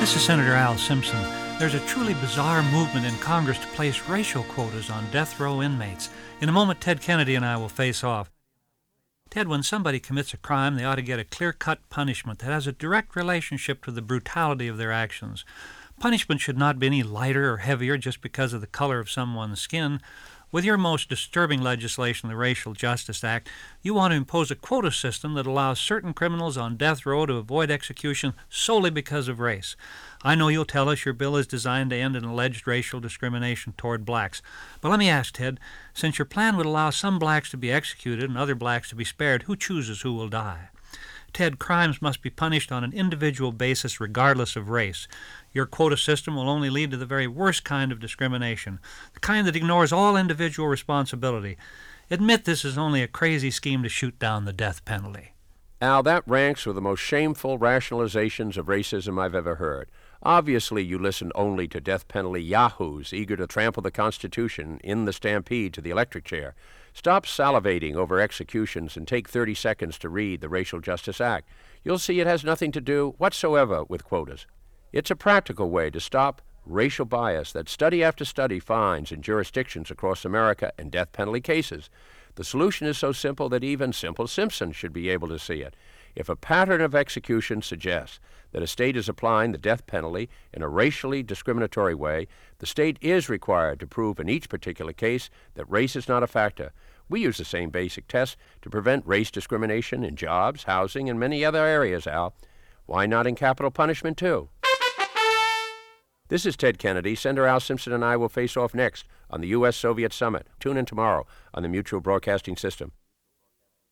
This is Senator Al Simpson. There's a truly bizarre movement in Congress to place racial quotas on death row inmates. In a moment, Ted Kennedy and I will face off. Ted, when somebody commits a crime, they ought to get a clear-cut punishment that has a direct relationship to the brutality of their actions. Punishment should not be any lighter or heavier just because of the color of someone's skin. With your most disturbing legislation, the Racial Justice Act, you want to impose a quota system that allows certain criminals on death row to avoid execution solely because of race. I know you'll tell us your bill is designed to end an alleged racial discrimination toward blacks. But let me ask, Ted, since your plan would allow some blacks to be executed and other blacks to be spared, who chooses who will die? Ted, crimes must be punished on an individual basis regardless of race. Your quota system will only lead to the very worst kind of discrimination, the kind that ignores all individual responsibility. Admit this is only a crazy scheme to shoot down the death penalty. Al, that ranks with the most shameful rationalizations of racism I've ever heard. Obviously, you listened only to death penalty yahoos eager to trample the Constitution in the stampede to the electric chair. Stop salivating over executions and take 30 seconds to read the Racial Justice Act. You'll see it has nothing to do whatsoever with quotas. It's a practical way to stop racial bias that study after study finds in jurisdictions across America in death penalty cases. The solution is so simple that even Simple Simpson should be able to see it. If a pattern of execution suggests that a state is applying the death penalty in a racially discriminatory way, the state is required to prove in each particular case that race is not a factor. We use the same basic test to prevent race discrimination in jobs, housing, and many other areas, Al. Why not in capital punishment, too? This is Ted Kennedy. Senator Al Simpson and I will face off next on the U.S.-Soviet Summit. Tune in tomorrow on the Mutual Broadcasting System.